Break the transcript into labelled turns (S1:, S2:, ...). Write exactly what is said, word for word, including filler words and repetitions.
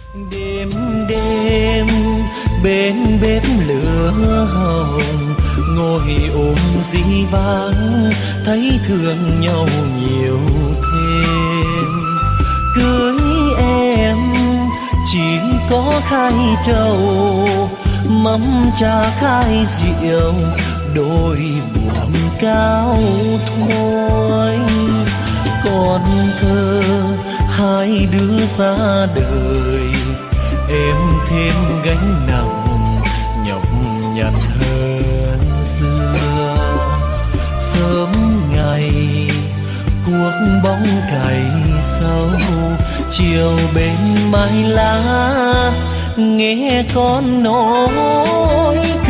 S1: Đêm đêm bên bếp lửa hồng, ngồi ôm dĩ vãng thấy thương nhau nhiều thêm. Cưới em chỉ có khai trầu, mắm trà khai rượu, đôi buồn cao thôi. Còn thơ hai đứa xa đời, em thêm gánh nặng nhọc nhằn hơn xưa. Sớm ngày cuộc bóng cày sâu, chiều bên mái lá nghe con nói